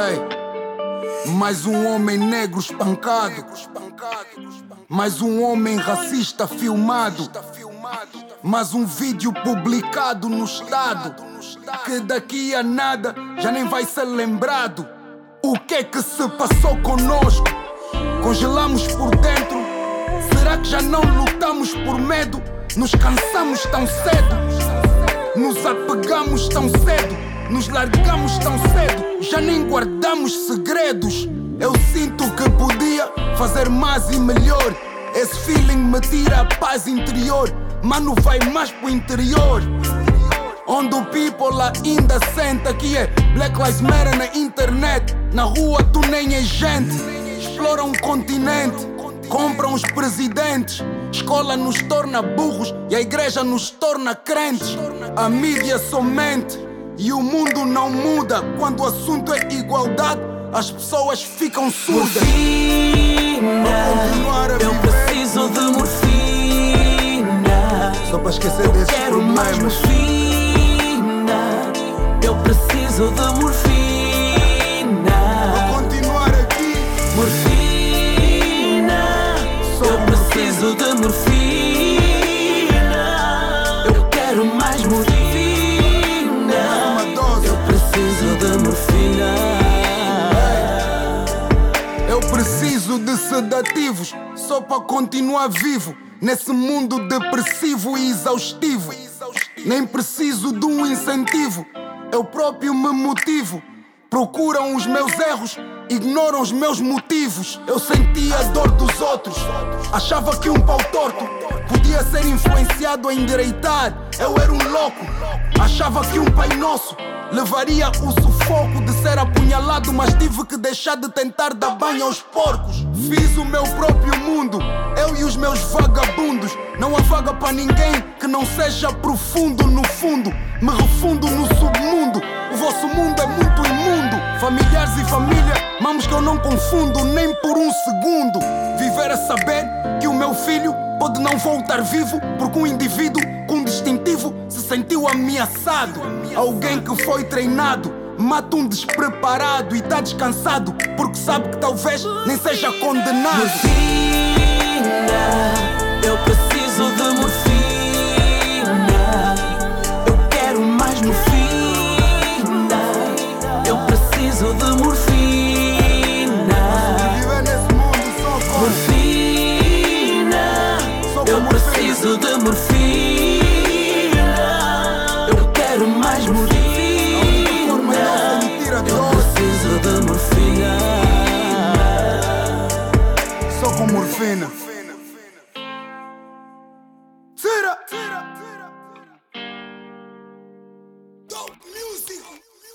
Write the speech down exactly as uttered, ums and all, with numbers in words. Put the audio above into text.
Ei, mais um homem negro espancado, mais um homem racista filmado, mais um vídeo publicado no estado que daqui a nada já nem vai ser lembrado. O que é que se passou conosco? Congelamos por dentro. Será que já não lutamos por medo? Nos cansamos tão cedo, nos apegamos tão cedo, nos largamos tão cedo, já nem guardamos segredos. Eu sinto que podia fazer mais e melhor. Esse feeling me tira a paz interior. Mano, vai mais pro interior, onde o people ainda senta que é Black Lives Matter na internet. Na rua tu nem é gente. Exploram um continente, compram os presidentes. Escola nos torna burros e a igreja nos torna crentes. A mídia somente e o mundo não muda. Quando o assunto é igualdade, as pessoas ficam surdas. Morfina, eu preciso de morfina. Só para esquecer desses Quero problemas. mais morfina. Eu preciso de morfina. Vou continuar aqui. Morfina, Só eu preciso de morfina. Eu quero mais morfina. Uma dose. Eu preciso de morfina. Eu preciso de sedativos só para continuar vivo nesse mundo depressivo e exaustivo. Nem preciso de um incentivo, eu próprio me motivo. Procuram os meus erros, ignoram os meus motivos. Eu sentia a dor dos outros, achava que um pau torto podia ser influenciado a endireitar. Eu era um louco, achava que um Pai Nosso levaria o sufoco de ser apunhalado, mas tive que deixar de tentar dar banho aos porcos. Fiz o meu próprio mundo, eu e os meus vagabundos. Não há vaga para ninguém que não seja profundo. No fundo, me refundo no submundo. O vosso mundo é muito imundo. Familiares e família, mamos que eu não confundo nem por um segundo. Viver a saber que o meu filho pode não voltar vivo porque um indivíduo com distintivo se sentiu ameaçado. Alguém que foi treinado mata um despreparado e tá descansado porque sabe que talvez nem seja condenado. Morfina, eu preciso de morfina. Eu quero mais morfina. Eu preciso de morfina. Viver nesse mundo só com Morfina, Só com eu morfina. preciso de morfina. Eu quero mais morfina. forma não sentir a Eu dor. preciso de morfina. Só com morfina. Tira!